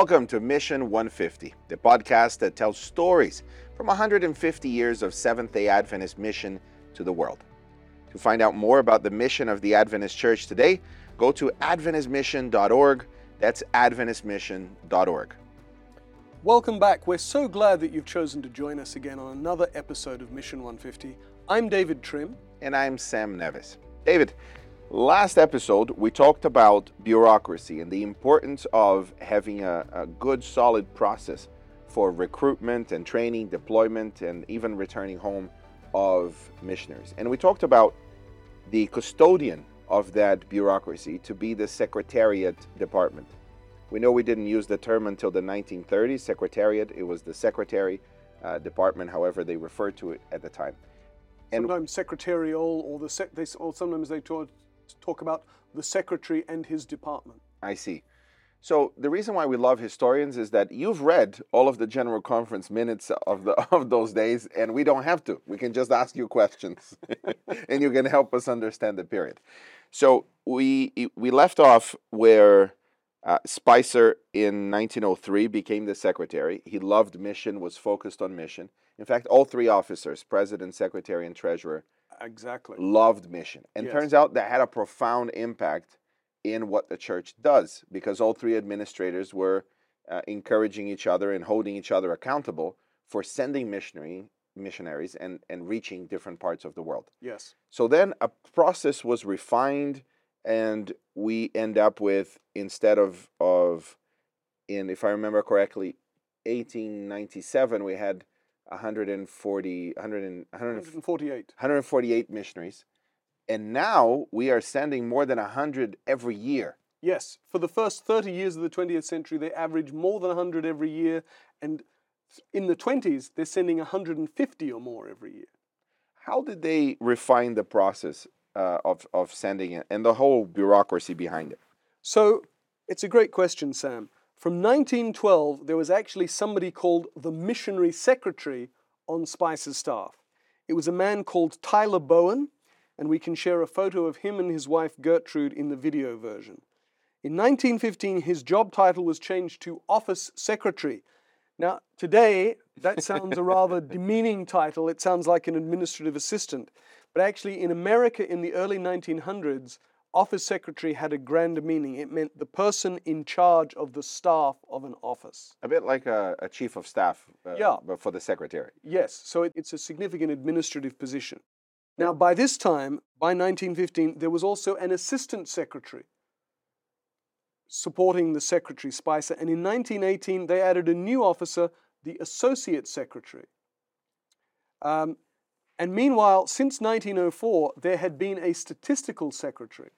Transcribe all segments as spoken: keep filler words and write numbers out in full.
Welcome to Mission one fifty, the podcast that tells stories from one hundred fifty years of Seventh-day Adventist mission to the world. To find out more about the mission of the Adventist Church today, go to adventist mission dot org. That's adventist mission dot org. Welcome back. We're so glad that you've chosen to join us again on another episode of Mission one fifty. I'm David Trim. And I'm Sam Nevis. David, last episode we talked about bureaucracy and the importance of having a, a good, solid process for recruitment and training, deployment, and even returning home of missionaries. And we talked about the custodian of that bureaucracy to be the Secretariat Department. We know we didn't use the term until the nineteen thirties, Secretariat. It was the Secretary uh, Department, however they referred to it at the time. And sometimes secretarial, or the sec- they, or sometimes they talk, talk about the secretary and his department. I see. So the reason why we love historians is that you've read all of the General Conference minutes of the of those days, and we don't have to. We can just ask you questions, and you can help us understand the period. So we we left off where uh, Spicer in nineteen oh three became the secretary. He loved mission, was focused on mission. In fact, all three officers, president, secretary, and treasurer, exactly loved mission. And yes. Turns out that had a profound impact in what the church does, because all three administrators were uh, encouraging each other and holding each other accountable for sending missionary missionaries and, and reaching different parts of the world. Yes. So then a process was refined, and we end up with, instead of, of in, if I remember correctly, eighteen ninety-seven, we had one hundred forty, one hundred, one hundred forty-eight. one hundred forty-eight missionaries. And now we are sending more than one hundred every year. Yes. For the first thirty years of the twentieth century, they average more than one hundred every year. And in the twenties, they're sending one hundred fifty or more every year. How did they refine the process uh, of, of sending it and the whole bureaucracy behind it? So it's a great question, Sam. From nineteen twelve, there was actually somebody called the missionary secretary on Spicer's staff. It was a man called Tyler Bowen, and we can share a photo of him and his wife Gertrude in the video version. In nineteen fifteen, his job title was changed to office secretary. Now, today, that sounds a rather demeaning title. It sounds like an administrative assistant. But actually, in America in the early nineteen hundreds, office secretary had a grander meaning. It meant the person in charge of the staff of an office. A bit like a, a chief of staff, uh, yeah. but for the secretary. Yes, so it, it's a significant administrative position. Now, by this time, by nineteen fifteen, there was also an assistant secretary supporting the secretary, Spicer. And in nineteen eighteen, they added a new officer, the associate secretary. Um, and meanwhile, since nineteen oh four, there had been a statistical secretary.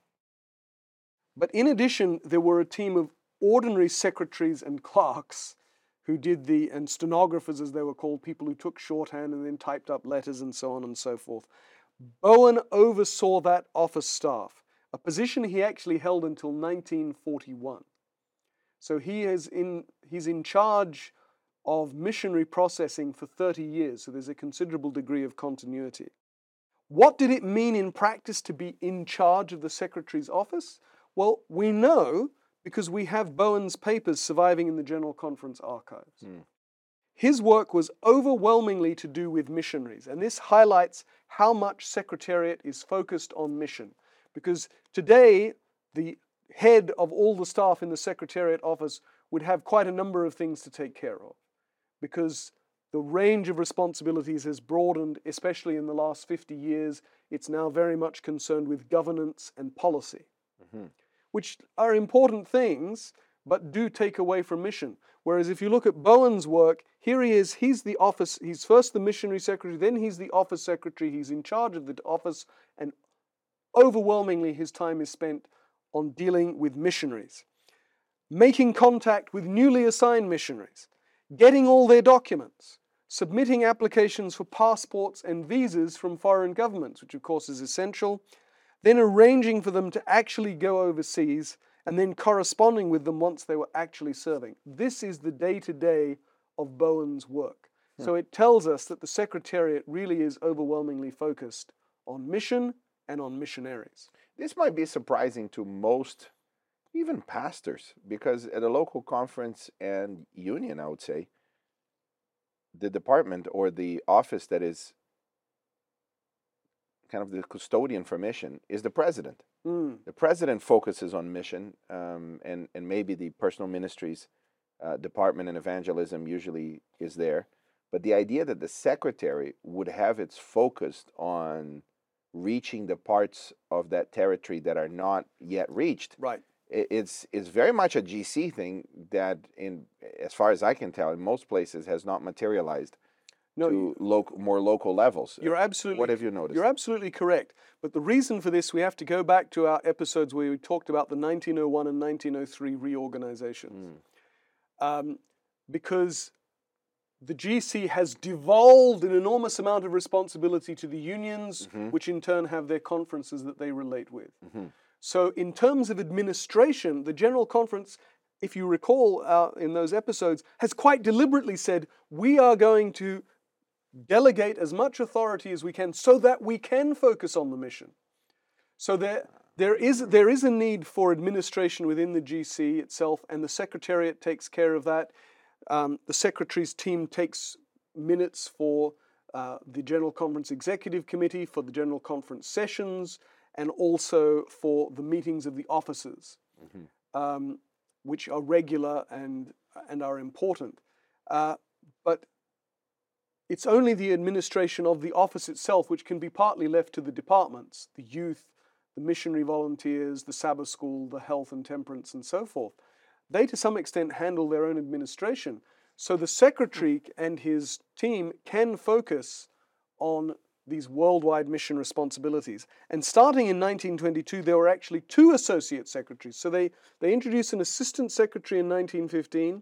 But in addition, there were a team of ordinary secretaries and clerks who did the, and stenographers as they were called, people who took shorthand and then typed up letters and so on and so forth. Bowen oversaw that office staff, a position he actually held until nineteen forty-one. So he is in, he's in charge of missionary processing for thirty years, so there's a considerable degree of continuity. What did it mean in practice to be in charge of the secretary's office? Well, we know because we have Bowen's papers surviving in the General Conference archives. Mm. His work was overwhelmingly to do with missionaries, and this highlights how much Secretariat is focused on mission. Because today, the head of all the staff in the Secretariat office would have quite a number of things to take care of, because the range of responsibilities has broadened, especially in the last fifty years. It's now very much concerned with governance and policy, mm-hmm. which are important things, but do take away from mission. Whereas if you look at Bowen's work, here he is, he's the office, he's first the missionary secretary, then he's the office secretary, he's in charge of the office, and overwhelmingly his time is spent on dealing with missionaries, making contact with newly assigned missionaries, getting all their documents, submitting applications for passports and visas from foreign governments, which of course is essential, then arranging for them to actually go overseas, and then corresponding with them once they were actually serving. This is the day-to-day of Bowen's work. Yeah. So it tells us that the Secretariat really is overwhelmingly focused on mission and on missionaries. This might be surprising to most even pastors, because at a local conference and union, I would say, the department or the office that is kind of the custodian for mission is the president. Mm. The president focuses on mission, um, and, and maybe the personal ministries uh, department and evangelism usually is there. But the idea that the secretary would have its focus on reaching the parts of that territory that are not yet reached, Right. i- it's, it's very much a G C thing that, in as far as I can tell, in most places has not materialized No, to loc- more local levels. you're absolutely. What have you noticed? You're absolutely correct. But the reason for this, we have to go back to our episodes where we talked about the nineteen oh one and nineteen oh three reorganizations, Mm. um, because the G C has devolved an enormous amount of responsibility to the unions, Mhm. which in turn have their conferences that they relate with. Mhm. So, in terms of administration, the General Conference, if you recall uh, in those episodes, has quite deliberately said, we are going to delegate as much authority as we can so that we can focus on the mission. So there, there is, there is a need for administration within the G C itself, and the Secretariat takes care of that. Um, the Secretary's team takes minutes for uh, the General Conference Executive Committee, for the General Conference sessions, and also for the meetings of the officers, Mhm. um, which are regular and, and are important. Uh, but it's only the administration of the office itself which can be partly left to the departments, the youth, the missionary volunteers, the Sabbath school, the health and temperance, and so forth. They, to some extent, handle their own administration. So the secretary and his team can focus on these worldwide mission responsibilities. And starting in nineteen twenty-two, there were actually two associate secretaries. So they, they introduced an assistant secretary in nineteen fifteen,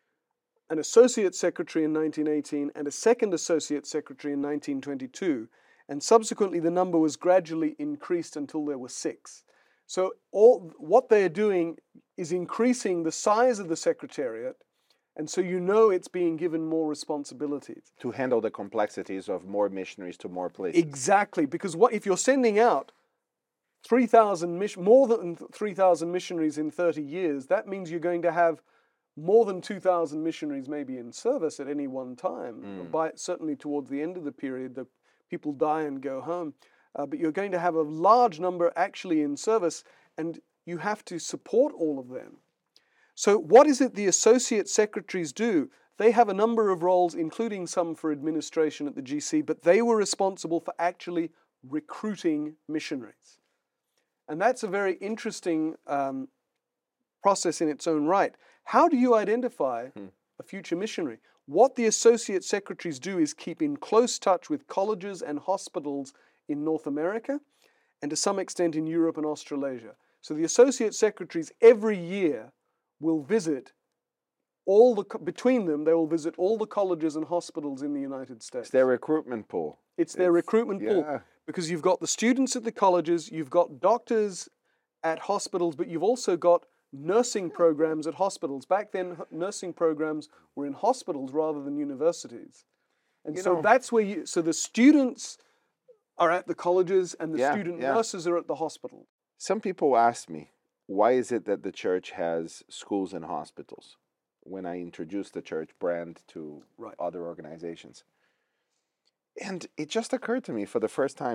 an associate secretary in nineteen eighteen, and a second associate secretary in nineteen twenty-two. And subsequently, the number was gradually increased until there were six. So all what they're doing is increasing the size of the secretariat, and so you know it's being given more responsibilities. To handle the complexities of more missionaries to more places. Exactly, because what if you're sending out three thousand mission, more than three thousand missionaries in thirty years, that means you're going to have more than two thousand missionaries maybe in service at any one time. Mm. By certainly towards the end of the period, the people die and go home. Uh, but you're going to have a large number actually in service, and you have to support all of them. So what is it the associate secretaries do? They have a number of roles, including some for administration at the G C, but they were responsible for actually recruiting missionaries. And that's a very interesting um, process in its own right. How do you identify Hmm. a future missionary? What the associate secretaries do is keep in close touch with colleges and hospitals in North America, and to some extent in Europe and Australasia. So the associate secretaries every year will visit all the, co- between them, they will visit all the colleges and hospitals in the United States. It's their recruitment pool. It's their it's- recruitment pool. yeah. Because you've got the students at the colleges, you've got doctors at hospitals, but you've also got nursing programs at hospitals. Back then, h- nursing programs were in hospitals rather than universities. And You so know- that's where you, so the students are at the colleges and the Yeah, student yeah. nurses are at the hospital. Some people ask me, why is it that the church has schools and hospitals? When I introduced the church brand to Right. other organizations. And it just occurred to me for the first time.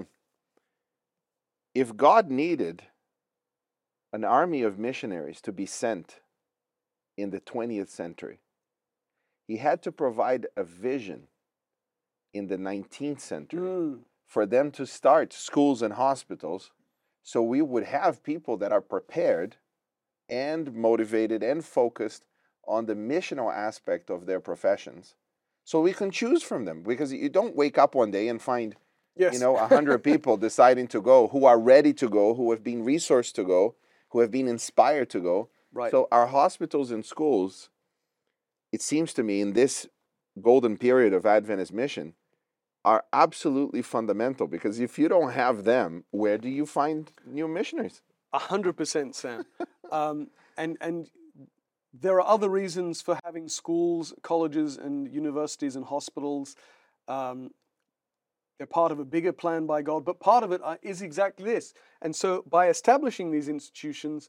If God needed an army of missionaries to be sent in the twentieth century, he had to provide a vision in the nineteenth century Mm, for them to start schools and hospitals, so we would have people that are prepared and motivated and focused on the missional aspect of their professions, so we can choose from them. Because you don't wake up one day and find, yes. you know, a hundred people deciding to go, who are ready to go, who have been resourced to go, who have been inspired to go. Right. So our hospitals and schools, it seems to me, in this golden period of Adventist mission, are absolutely fundamental, because if you don't have them, where do you find new missionaries? A hundred percent, Sam. um, and and there are other reasons for having schools, colleges, and universities and hospitals. Um, they're part of a bigger plan by God, but part of it uh, is exactly this. And so, by establishing these institutions,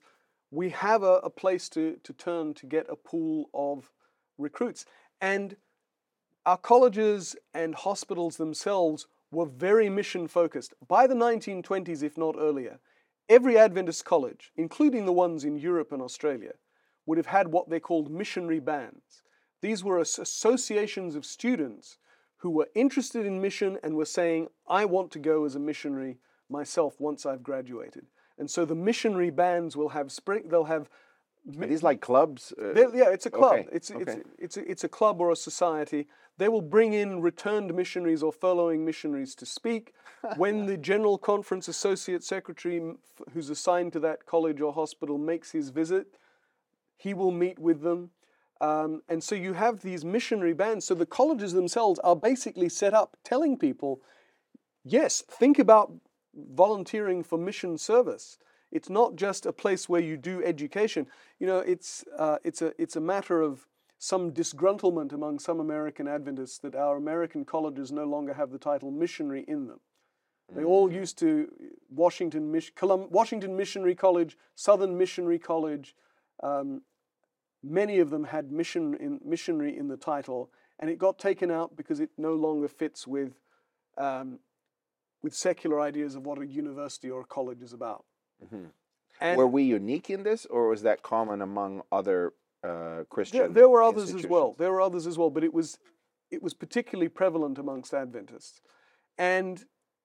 we have a, a place to, to turn to get a pool of recruits. And our colleges and hospitals themselves were very mission focused. By the nineteen twenties, if not earlier, every Adventist college, including the ones in Europe and Australia, would have had what they called missionary bands. These were associations of students who were interested in mission and were saying, I want to go as a missionary myself once I've graduated. And so the missionary bands will have spring, they'll have... Are these like clubs? Uh, yeah, it's a club. okay, It's, okay. it's, it's, a, it's a club or a society. They will bring in returned missionaries or furloughing missionaries to speak. When the General Conference Associate Secretary, who's assigned to that college or hospital, makes his visit, he will meet with them. Um, and so you have these missionary bands. So the colleges themselves are basically set up telling people, yes, think about volunteering for mission service. It's not just a place where you do education. You know, it's uh, it's a it's a matter of some disgruntlement among some American Adventists that our American colleges no longer have the title missionary in them. They all used to Washington Colum- Washington Missionary College, Southern Missionary College. Um, many of them had mission in, missionary in the title, and it got taken out because it no longer fits with um, with secular ideas of what a university or a college is about. Mm-hmm. And were we unique in this, or was that common among other uh, Christian there, there were others as well. institutions? There were others as well, but it was it was particularly prevalent amongst Adventists. And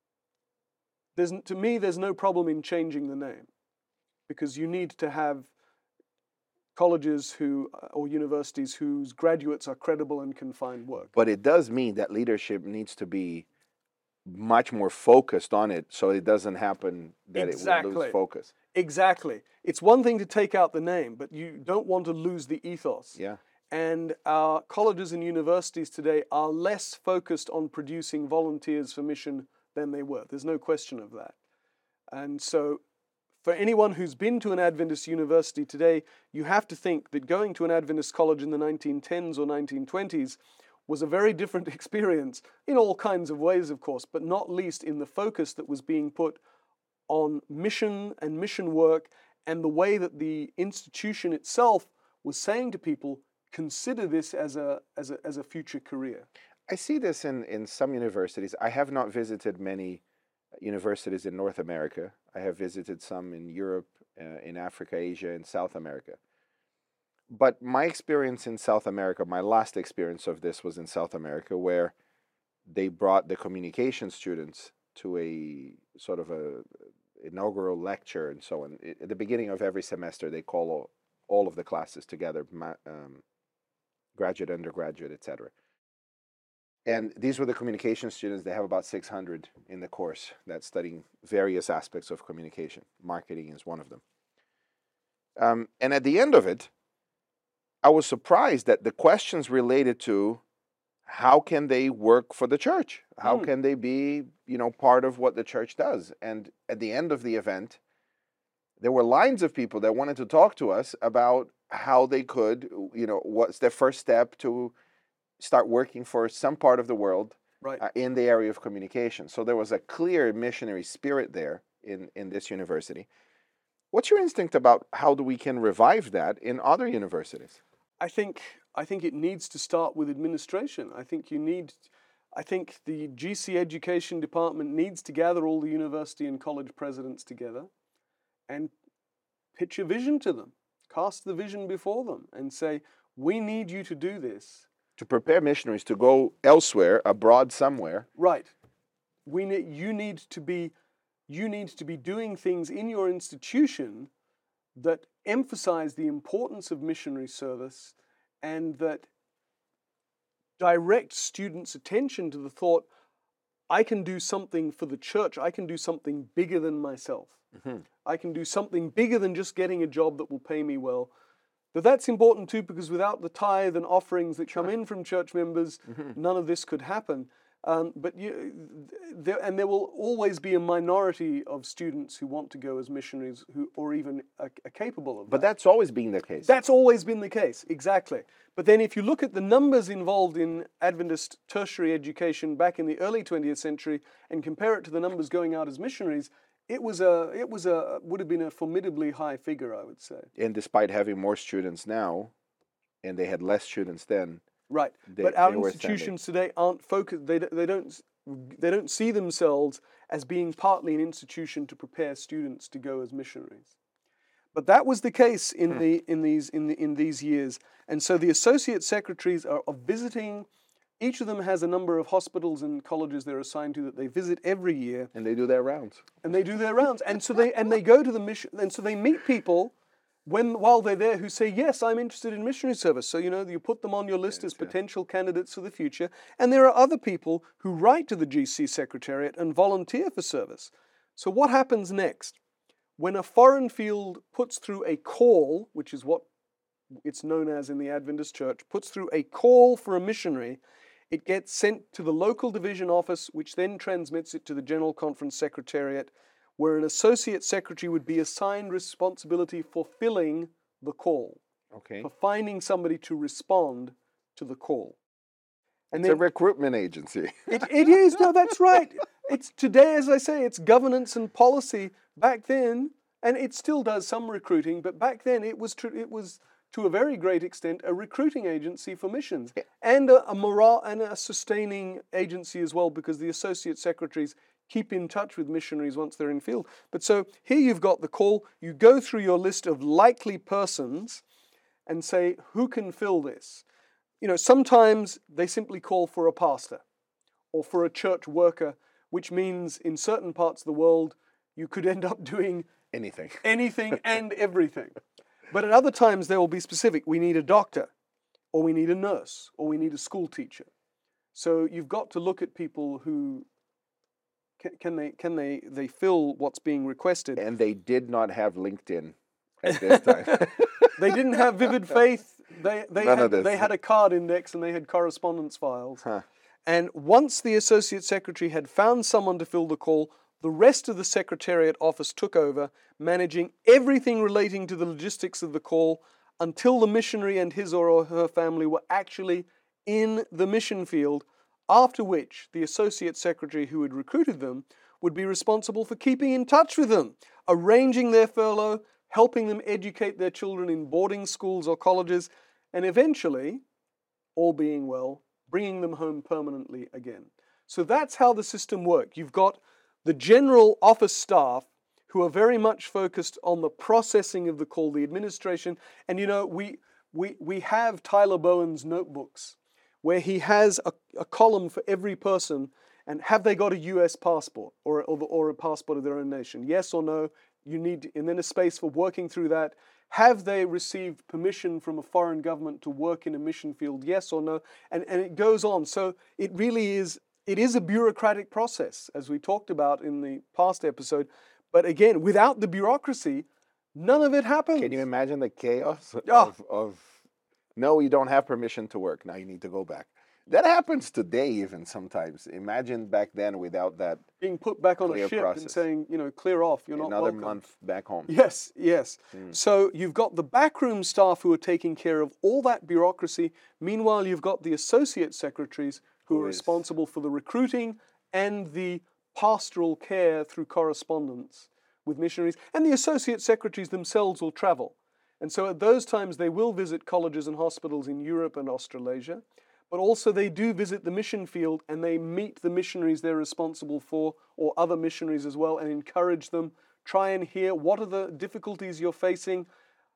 there's to me, there's no problem in changing the name, because you need to have colleges who or universities whose graduates are credible and can find work. But it does mean that leadership needs to be much more focused on it, so it doesn't happen that it will Exactly. lose focus. Exactly. It's one thing to take out the name, but you don't want to lose the ethos. Yeah. And our colleges and universities today are less focused on producing volunteers for mission than they were. There's no question of that. And so for anyone who's been to an Adventist university today, you have to think that going to an Adventist college in the nineteen tens or nineteen twenties was a very different experience in all kinds of ways, of course, but not least in the focus that was being put on mission and mission work, and the way that the institution itself was saying to people, consider this as a as a as a future career. I see this in, in some universities. I have not visited many universities in North America. I have visited some in Europe, uh, in Africa, Asia, and South America. But my experience in South America, my last experience of this was in South America, where they brought the communication students to a sort of a inaugural lecture and so on. At the beginning of every semester, they call all, all of the classes together, um, graduate, undergraduate, et cetera. And these were the communication students. They have about six hundred in the course that's studying various aspects of communication. Marketing is one of them. Um, and at the end of it, I was surprised that the questions related to how can they work for the church? How Mm. can they be, you know, part of what the church does? And at the end of the event, there were lines of people that wanted to talk to us about how they could, you know, what's their first step to start working for some part of the world Right. uh, in the area of communication. So there was a clear missionary spirit there in, in this university. What's your instinct about how do we can revive that in other universities? I think I think it needs to start with administration. I think you need I think the G C Education Department needs to gather all the university and college presidents together and pitch a vision to them. Cast the vision before them and say, we need you to do this. To prepare missionaries to go elsewhere, abroad somewhere. Right. We need you need to be you need to be doing things in your institution that emphasize the importance of missionary service and that direct students' attention to the thought, I can do something for the church, I can do something bigger than myself. Mm-hmm. I can do something bigger than just getting a job that will pay me well. But that's important too, because without the tithe and offerings that come in from church members, Mm-hmm. none of this could happen. Um, but you, there, and there will always be a minority of students who want to go as missionaries, who or even are, are capable of But that. that's always been the case. That's always been the case, exactly. But then if you look at the numbers involved in Adventist tertiary education back in the early twentieth century and compare it to the numbers going out as missionaries, it was a it was a would have been a formidably high figure, I would say. And despite having more students now, and they had less students then, Right. they, but our they were institutions today aren't focused. They don't- they don't they don't see themselves as being partly an institution to prepare students to go as missionaries. But that was the case in Hmm. the in these in the, in these years, and so the associate secretaries are, are visiting. Each of them has a number of hospitals and colleges they're assigned to that they visit every year, and they do their rounds. and they do their rounds. And so they and they go to the mission, and so they meet people when while they're there who say, "Yes, I'm interested in missionary service." So you know you put them on your list as Yes, yeah. potential candidates for the future. And there are other people who write to the G C Secretariat and volunteer for service. So what happens next? When a foreign field puts through a call, which is what it's known as in the Adventist Church, puts through a call for a missionary, it gets sent to the local division office, which then transmits it to the General Conference Secretariat, where an associate secretary would be assigned responsibility for filling the call, Okay. for finding somebody to respond to the call. And It's a recruitment agency. it, it is, no, that's right. It's today, as I say, it's governance and policy. Back then, and it still does some recruiting, but back then it was tr- it was to a very great extent a recruiting agency for missions and a, a morale and a sustaining agency as well, because the associate secretaries keep in touch with missionaries once they're in field. But so here you've got the call. You go through your list of likely persons and say, who can fill this? You know, sometimes they simply call for a pastor or for a church worker, which means in certain parts of the world, you could end up doing Anything. anything and everything. But at other times, they will be specific. We need a doctor, or we need a nurse, or we need a school teacher. So you've got to look at people who can, can they can they they fill what's being requested. And they did not have LinkedIn at this time. They didn't have Vivid Faith. They they None had, of this. they had a card index and they had correspondence files. Huh. And once the associate secretary had found someone to fill the call, the rest of the secretariat office took over, managing everything relating to the logistics of the call until the missionary and his or her family were actually in the mission field, after which the associate secretary who had recruited them would be responsible for keeping in touch with them, arranging their furlough, helping them educate their children in boarding schools or colleges, and eventually, all being well, bringing them home permanently again. So that's how the system worked. You've got the general office staff who are very much focused on the processing of the call, the administration. And you know, we we we have Tyler Bowen's notebooks where he has a, a column for every person, and have they got a U S passport or, or, or a passport of their own nation? Yes or no? You need, and then a space for working through that. Have they received permission from a foreign government to work in a mission field? Yes or no? And, and it goes on. So it really is, it is a bureaucratic process, as we talked about in the past episode. But again, without the bureaucracy, none of it happens. Can you imagine the chaos Oh. of, of, no, you don't have permission to work. Now you need to go back. That happens today even sometimes. Imagine back then without that Being put back on Clear a ship and process. saying, you know, clear off, you're not another welcome. month back home. Yes, yes. Mm. So you've got the backroom staff who are taking care of all that bureaucracy. Meanwhile, you've got the associate secretaries who Who are is- responsible for the recruiting and the pastoral care through correspondence with missionaries. And the associate secretaries themselves will travel. And so at those times, they will visit colleges and hospitals in Europe and Australasia. But also they do visit the mission field and they meet the missionaries they're responsible for, or other missionaries as well, and encourage them. Try and hear what are the difficulties you're facing.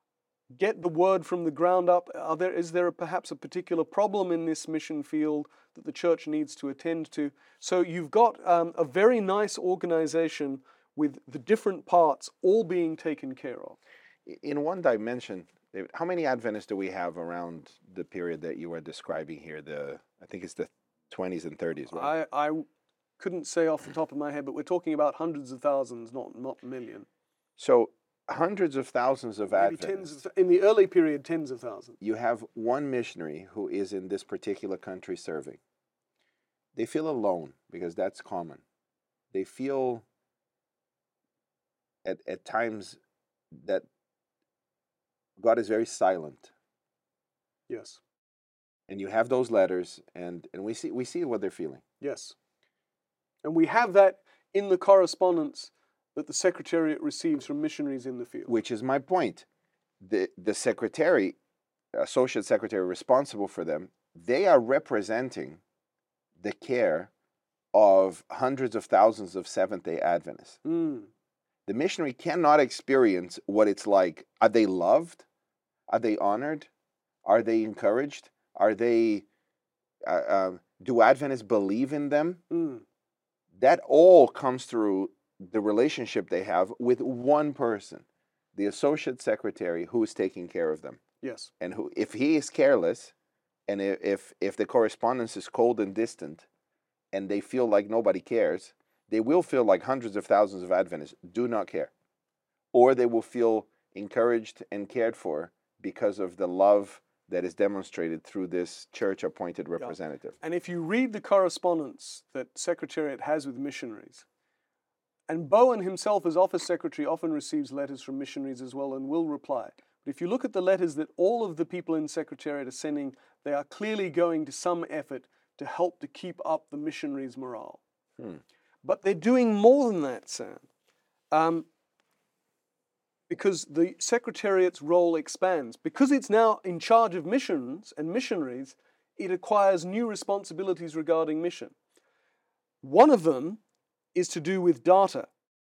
Get the word from the ground up. Are there, is there a, perhaps a particular problem in this mission field that the church needs to attend to? So you've got um, a very nice organization with the different parts all being taken care of. In one dimension, David, how many Adventists do we have around the period that you were describing here? The I think it's the twenties and thirties, right? I, I couldn't say off the top of my head, but we're talking about hundreds of thousands, not not million. So hundreds of thousands of Maybe Adventists. tens of, in the early period, tens of thousands. You have one missionary who is in this particular country serving. They feel alone because that's common. They feel at, at times that God is very silent. Yes, And you have those letters, and, and we see we see what they're feeling. yes. And we have that in the correspondence that the Secretariat receives from missionaries in the field. Which is my point. The, the secretary, associate secretary responsible for them, they are representing the care of hundreds of thousands of Seventh-day Adventists. Mm. The missionary cannot experience what it's like. Are they loved? Are they honored? Are they encouraged? Are they, uh, uh, do Adventists believe in them? Mm. That all comes through the relationship they have with one person, the associate secretary who is taking care of them. Yes. And who, if he is careless, and if if the correspondence is cold and distant, and they feel like nobody cares, they will feel like hundreds of thousands of Adventists do not care. Or they will feel encouraged and cared for because of the love that is demonstrated through this church-appointed representative. Yeah. And if you read the correspondence that Secretariat has with missionaries, and Bowen himself as office secretary often receives letters from missionaries as well and will reply. But if you look at the letters that all of the people in Secretariat are sending, they are clearly going to some effort to help to keep up the missionaries' morale. Hmm. But they're doing more than that, Sam. Um, because the Secretariat's role expands. Because it's now in charge of missions and missionaries, it acquires new responsibilities regarding mission. One of them is to do with data.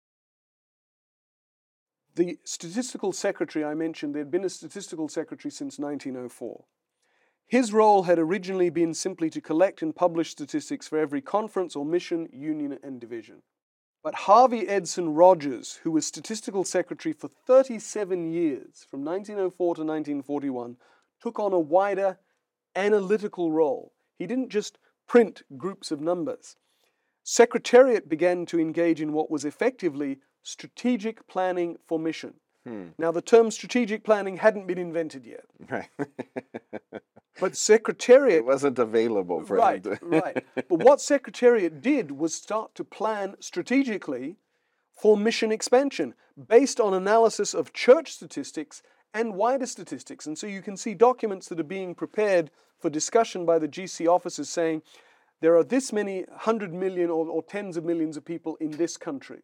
The statistical secretary I mentioned, there had been a statistical secretary since nineteen oh four. His role had originally been simply to collect and publish statistics for every conference or mission, union, and division. But Harvey Edson Rogers, who was statistical secretary for thirty-seven years, from nineteen oh four to nineteen forty-one, took on a wider analytical role. He didn't just print groups of numbers. Secretariat began to engage in what was effectively strategic planning for mission. Hmm. Now, the term strategic planning hadn't been invented yet. Right. But Secretariat... It wasn't available for right, him to... right. But what Secretariat did was start to plan strategically for mission expansion based on analysis of church statistics and wider statistics. And so you can see documents that are being prepared for discussion by the G C officers saying, there are this many hundred million or, or tens of millions of people in this country.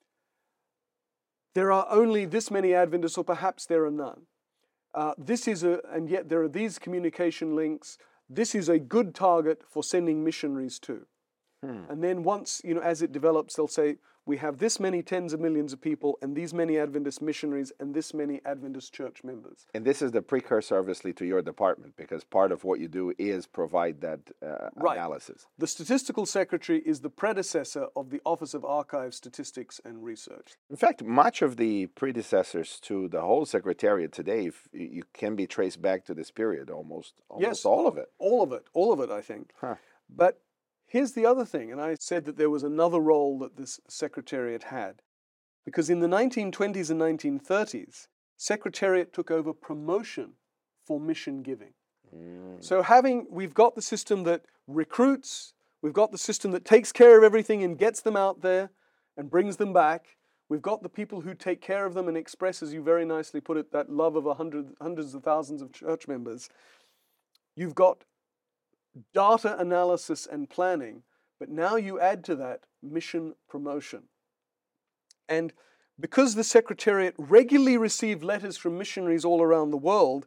There are only this many Adventists, or perhaps there are none. Uh, this is a, and yet there are these communication links. This is a good target for sending missionaries to. Hmm. And then once, you know, as it develops, they'll say, we have this many tens of millions of people and these many Adventist missionaries and this many Adventist church members. And this is the precursor, obviously, to your department, because part of what you do is provide that uh, right. analysis. The statistical secretary is the predecessor of the Office of Archive, Statistics and Research. In fact, much of the predecessors to the whole Secretariat today, if you can be traced back to this period, almost, almost yes, all of it. All of it, all of it, I think. Huh. But here's the other thing, and I said that there was another role that this Secretariat had. Because in the nineteen twenties and nineteen thirties, Secretariat took over promotion for mission giving. Mm. So having, we've got the system that recruits, we've got the system that takes care of everything and gets them out there and brings them back. We've got the people who take care of them and express, as you very nicely put it, that love of a hundred, hundreds of thousands of church members. You've got data analysis and planning, but now you add to that mission promotion. And because the Secretariat regularly received letters from missionaries all around the world,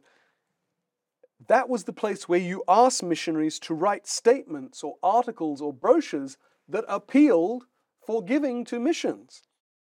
that was the place where you asked missionaries to write statements or articles or brochures that appealed for giving to missions.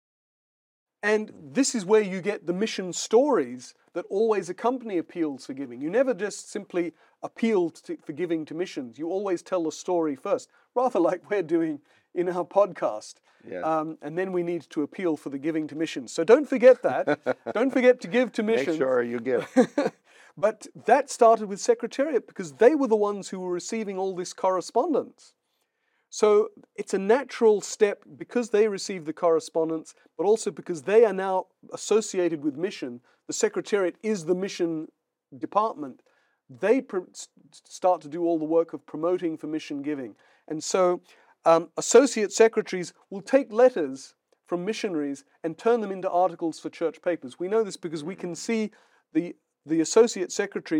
And this is where you get the mission stories that always accompany appeals for giving. You never just simply appeal to, for giving to missions. You always tell a story first, rather like we're doing in our podcast. Yes. Um, and then we need to appeal for the giving to missions. So don't forget that. Don't forget to give to missions. Make sure you give. But that started with Secretariat because they were the ones who were receiving all this correspondence. So it's a natural step because they receive the correspondence, but also because they are now associated with mission. The Secretariat is the mission department. They pr- start to do all the work of promoting for mission giving. And so um, associate secretaries will take letters from missionaries and turn them into articles for church papers. We know this because we can see the, the associate secretaries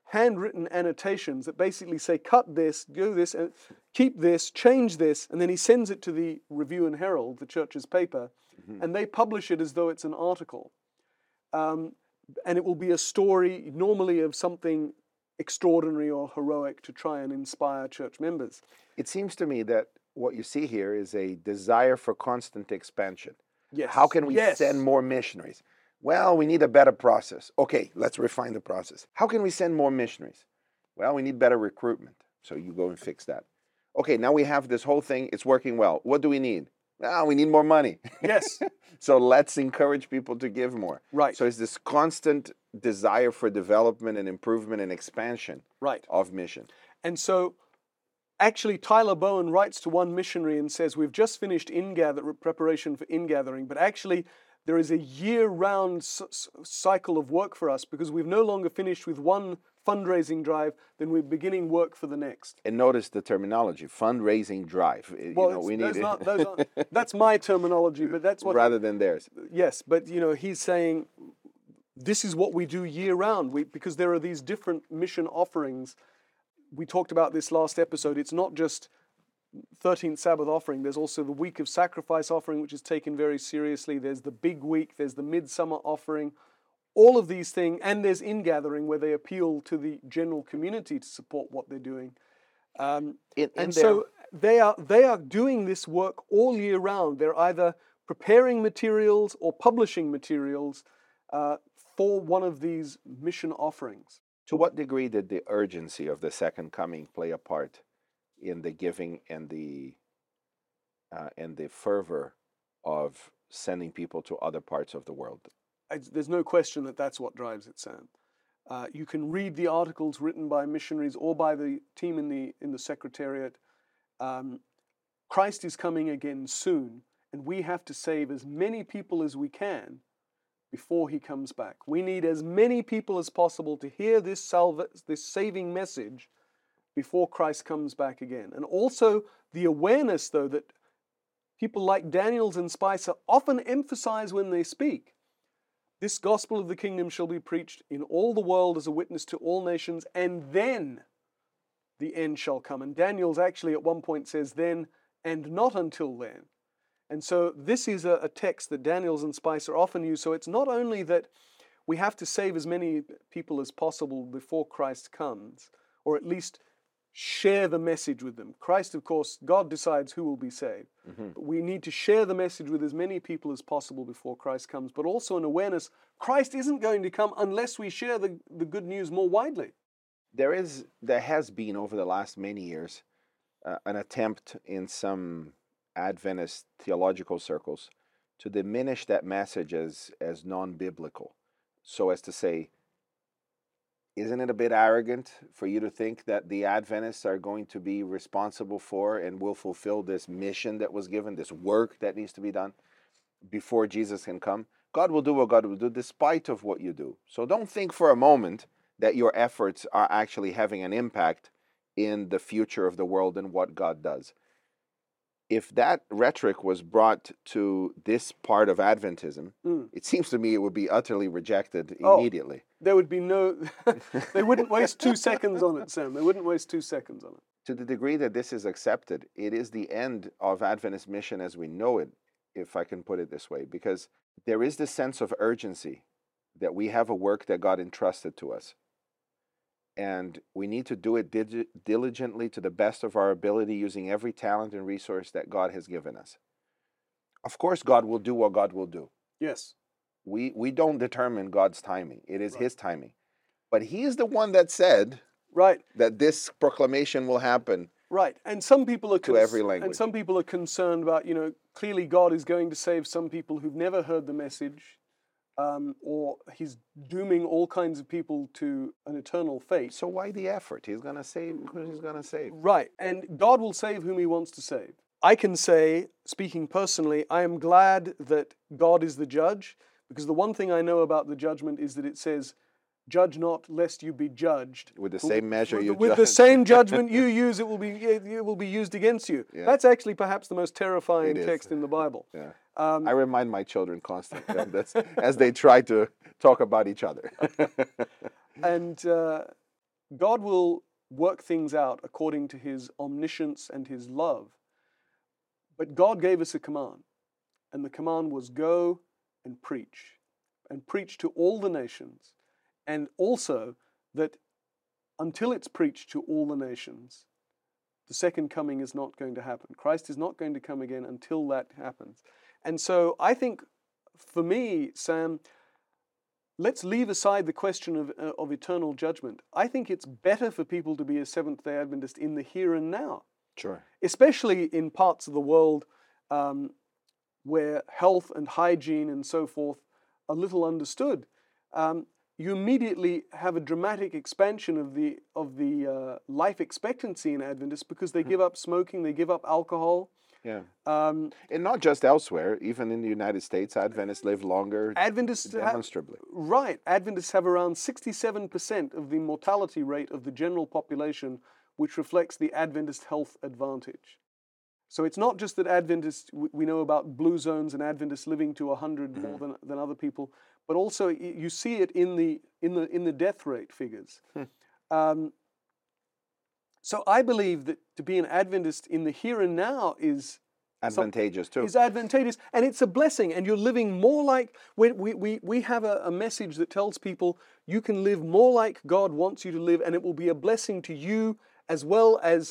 handwritten annotations that basically say, cut this, do this, and keep this, change this, and then he sends it to the Review and Herald, the church's paper, mm-hmm. and they publish it as though it's an article. Um, and it will be a story normally of something extraordinary or heroic to try and inspire church members. It seems to me that what you see here is a desire for constant expansion. Yes. How can we yes. send more missionaries? Well, we need a better process. Okay, let's refine the process. How can we send more missionaries? Well, we need better recruitment. So you go and fix that. Okay, now we have this whole thing. It's working well. What do we need? Ah, we need more money. Yes. So let's encourage people to give more. Right. So it's this constant desire for development and improvement and expansion right. of mission. And so actually Tyler Bowen writes to one missionary and says, we've just finished in-gather, preparation for in-gathering, but actually there is a year-round s- cycle of work for us because we've no longer finished with one fundraising drive, then we're beginning work for the next. And notice the terminology, fundraising drive. Well, you know, we need those not, those aren't, that's my terminology, but that's what... Rather than theirs. Yes, but you know, he's saying this is what we do year-round we, because there are these different mission offerings. We talked about this last episode. It's not just thirteenth Sabbath offering. There's also the week of sacrifice offering, which is taken very seriously. There's the big week. There's the midsummer offering. All of these things, and there's in-gathering where they appeal to the general community to support what they're doing. Um, in, in and their... so they are they are doing this work all year round. They're either preparing materials or publishing materials uh, for one of these mission offerings. To what degree did the urgency of the second coming play a part in the giving and the uh, and the fervor of sending people to other parts of the world? I, there's no question that that's what drives it, Sam. Uh, you can read the articles written by missionaries or by the team in the in the Secretariat. Um, Christ is coming again soon, and we have to save as many people as we can before he comes back. We need as many people as possible to hear this salva- this saving message before Christ comes back again. And also the awareness, though, that people like Daniels and Spicer often emphasize when they speak. This gospel of the kingdom shall be preached in all the world as a witness to all nations, and then the end shall come. And Daniel's actually at one point says then, and not until then. And so this is a, a text that Daniels and Spicer often use. So it's not only that we have to save as many people as possible before Christ comes, or at least share the message with them. Christ, of course, God decides who will be saved. Mm-hmm. But we need to share the message with as many people as possible before Christ comes, but also an awareness Christ isn't going to come unless we share the, the good news more widely. There is, there has been over the last many years uh, an attempt in some Adventist theological circles to diminish that message as, as non-biblical, so as to say, isn't it a bit arrogant for you to think that the Adventists are going to be responsible for and will fulfill this mission that was given, this work that needs to be done before Jesus can come? God will do what God will do despite of what you do. So don't think for a moment that your efforts are actually having an impact in the future of the world and what God does. If that rhetoric was brought to this part of Adventism, mm. it seems to me it would be utterly rejected immediately. Oh, there would be no, they wouldn't waste two seconds on it, Sam. They wouldn't waste two seconds on it. To the degree that this is accepted, it is the end of Adventist mission as we know it, if I can put it this way, because there is this sense of urgency that we have a work that God entrusted to us. And we need to do it dig- diligently to the best of our ability, using every talent and resource that God has given us. Of course, God will do what God will do. Yes. We we don't determine God's timing. It is right. His timing. But He is the one that said right. that this proclamation will happen. Right. And some people are to cons- every language. And some people are concerned about, you know, clearly God is going to save some people who've never heard the message. Um, or he's dooming all kinds of people to an eternal fate. So why the effort? He's going to save who he's going to save. Right, and God will save whom he wants to save. I can say, speaking personally, I am glad that God is the judge, because the one thing I know about the judgment is that it says, judge not lest you be judged. With the same measure with, you With judge. the same judgment you use, it will be it will be used against you. Yeah. That's actually perhaps the most terrifying text in the Bible. Yeah. Um, I remind my children constantly of this as they try to talk about each other. and uh, God will work things out according to His omniscience and His love. But God gave us a command, and the command was go and preach, and preach to all the nations, and also that until it's preached to all the nations, the second coming is not going to happen. Christ is not going to come again until that happens. And so I think, for me, Sam, let's leave aside the question of, uh, of eternal judgment. I think it's better for people to be a Seventh-day Adventist in the here and now. Sure. Especially in parts of the world um, where health and hygiene and so forth are little understood. Um, you immediately have a dramatic expansion of the of the uh, life expectancy in Adventists because they mm-hmm. give up smoking, they give up alcohol. Yeah. Um, and not just elsewhere, even in the United States, Adventists live longer Adventists demonstrably. Have, right. Adventists have around sixty-seven percent of the mortality rate of the general population, which reflects the Adventist health advantage. So it's not just that Adventists, we know about blue zones and Adventists living to one hundred mm-hmm. more than, than other people, but also you see it in the in the in the death rate figures. Hmm. Um, so I believe that to be an Adventist in the here and now is advantageous some, too. Is advantageous, and it's a blessing. And you're living more like we we we we have a, a message that tells people you can live more like God wants you to live, and it will be a blessing to you as well as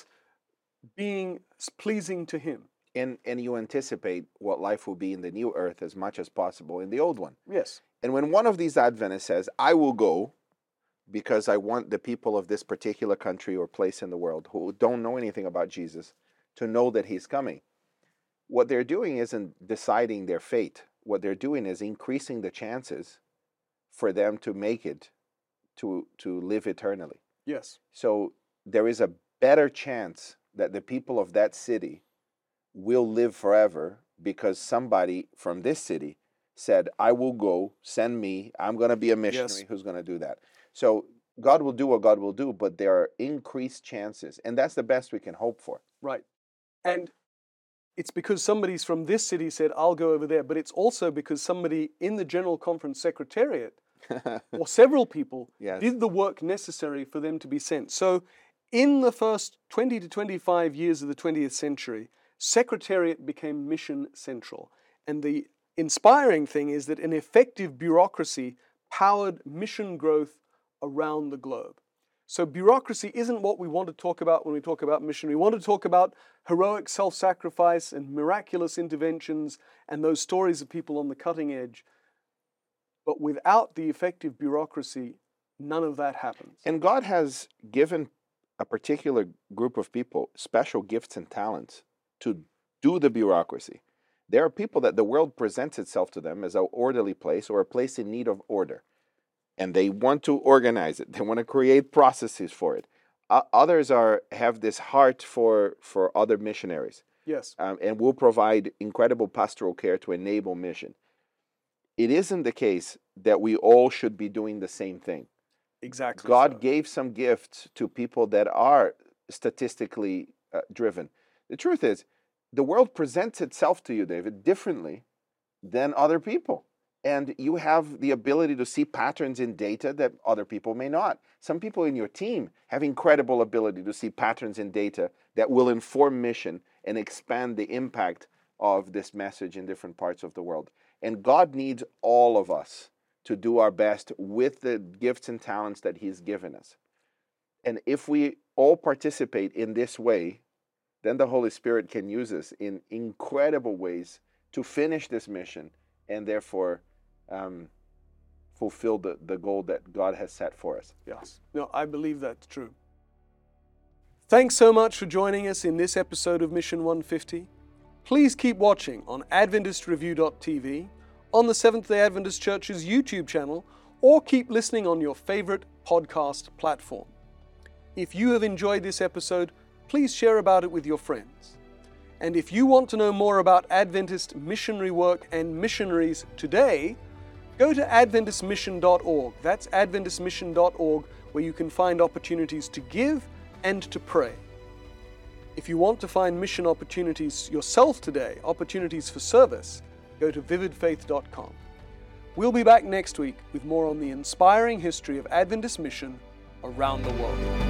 being pleasing to Him. And and you anticipate what life will be in the new earth as much as possible in the old one. Yes. And when one of these Adventists says, I will go because I want the people of this particular country or place in the world who don't know anything about Jesus to know that He's coming, what they're doing isn't deciding their fate. What they're doing is increasing the chances for them to make it, to, to live eternally. Yes. So there is a better chance that the people of that city will live forever because somebody from this city said, I will go, send me, I'm going to be a missionary yes. who's going to do that. So God will do what God will do, but there are increased chances, and that's the best we can hope for. Right. And it's because somebody's from this city said, I'll go over there, but it's also because somebody in the General Conference Secretariat, or several people, yes. did the work necessary for them to be sent. So in the first twenty to twenty-five years of the twentieth century, Secretariat became mission central. And the inspiring thing is that an effective bureaucracy powered mission growth around the globe. So bureaucracy isn't what we want to talk about when we talk about mission. We want to talk about heroic self-sacrifice and miraculous interventions and those stories of people on the cutting edge. But without the effective bureaucracy, none of that happens. And God has given a particular group of people special gifts and talents to do the bureaucracy. There are people that the world presents itself to them as an orderly place or a place in need of order. And they want to organize it. They want to create processes for it. Uh, others are have this heart for, for other missionaries. Yes. Um, and will provide incredible pastoral care to enable mission. It isn't the case that we all should be doing the same thing. Exactly. God so. gave some gifts to people that are statistically uh, driven. The truth is, the world presents itself to you, David, differently than other people. And you have the ability to see patterns in data that other people may not. Some people in your team have incredible ability to see patterns in data that will inform mission and expand the impact of this message in different parts of the world. And God needs all of us to do our best with the gifts and talents that He's given us. And if we all participate in this way, then the Holy Spirit can use us in incredible ways to finish this mission and therefore um, fulfill the, the goal that God has set for us. Yes. No, I believe that's true. Thanks so much for joining us in this episode of Mission one fifty. Please keep watching on Adventist Review dot T V, on the Seventh-day Adventist Church's YouTube channel, or keep listening on your favorite podcast platform. If you have enjoyed this episode, please share about it with your friends. And if you want to know more about Adventist missionary work and missionaries today, go to Adventist Mission dot org. That's Adventist Mission dot org, where you can find opportunities to give and to pray. If you want to find mission opportunities yourself today, opportunities for service, go to Vivid Faith dot com. We'll be back next week with more on the inspiring history of Adventist mission around the world.